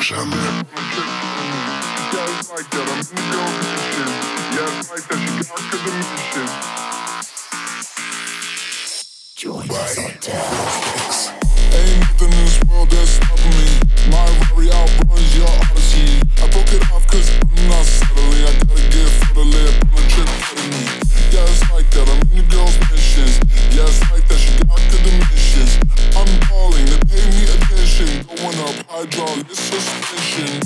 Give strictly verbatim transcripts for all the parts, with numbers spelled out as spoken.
suspicion. Yeah, it's like that, I'm in the girl position. Yeah, it's like that, she got to the mission. Join us on town. Ain't nothing in this world that's stopping me. My Rari outruns your Odyssey. I broke it off cause I'm not settling. I gotta get for the lip on a trip getting me. Yeah, it's like that, I'm in the girl's missions. Yeah, it's like that, she got to the missions. I'm balling, they pay me attention. Going up, hydraulic suspension.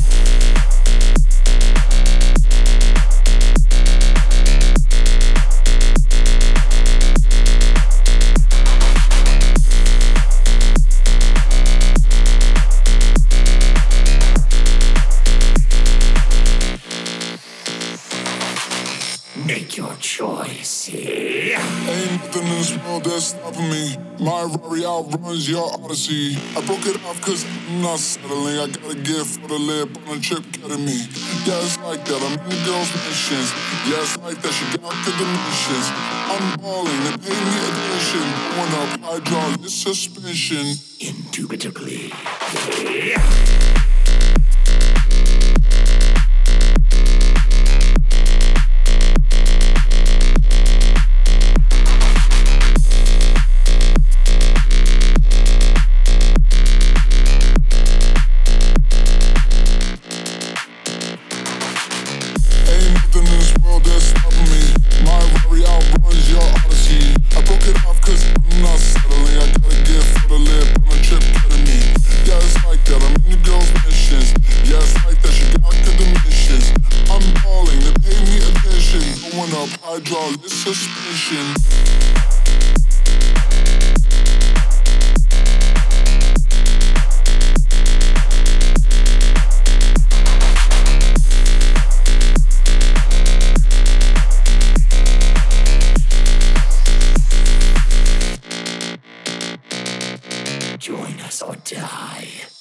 Make your choice. Yeah. Ain't nothing in this world that's stopping me. My Rari outruns your Odyssey. I broke it off cause I'm not settling. I gotta get for the lip on a trip getting me. Yeah, it's like that, I'm in the girl's missions. Yeah, it's like that, she got to the missions. I'm balling, they pay me attention. Going up, hydraulic suspension. Indubitably. Yeah. Ain't nothing in this world that's stopping me. My Rari outruns your Odyssey. I broke it off cause I'm not settling. I gotta get for the lip on a trip getting me. Yeah, it's like that, I'm in the girl's missions. Yeah, it's like that, she got to the missions. I'm balling, they pay me attention. Going up, hydraulic suspension. Join us or die.